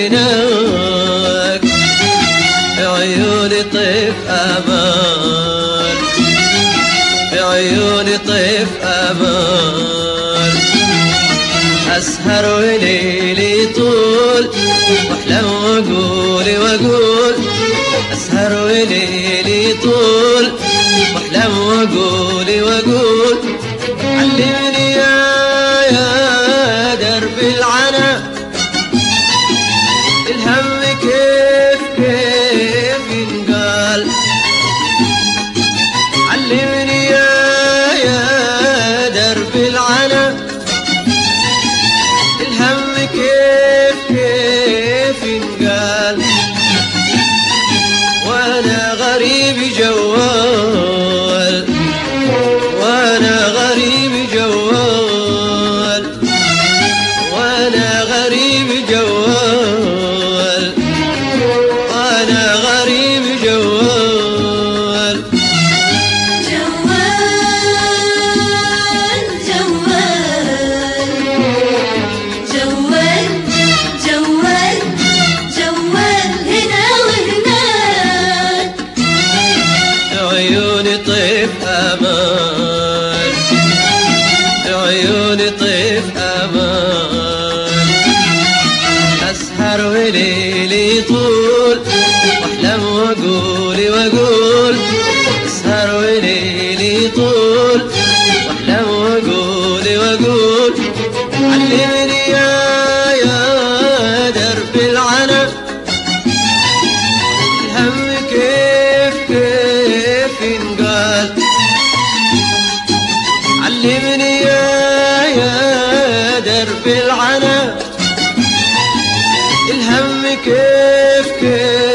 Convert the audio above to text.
هناك عيوني طيف أمان، عيوني طيف أمان. أسهر وليلي طول واحلم واقول واقول، أسهر وليلي طول واحلم واقول واقول. علمني يا درب العنا الهم كيف ينقال. علمني يا درب العنا الهم كيف ينقال. وانا غريب جوال، وانا غريب جوال، وانا غريب جوال، وانا غريب جوال. عيوني طيف أمان، عيوني طيف أمان. أسهر وليلي طول واحلم واقول واقول، أسهر وليلي طول واحلم واقول واقول. علمني يا درب العنا الهم كيف ينقال. علمني يا درب العنا الهم كيف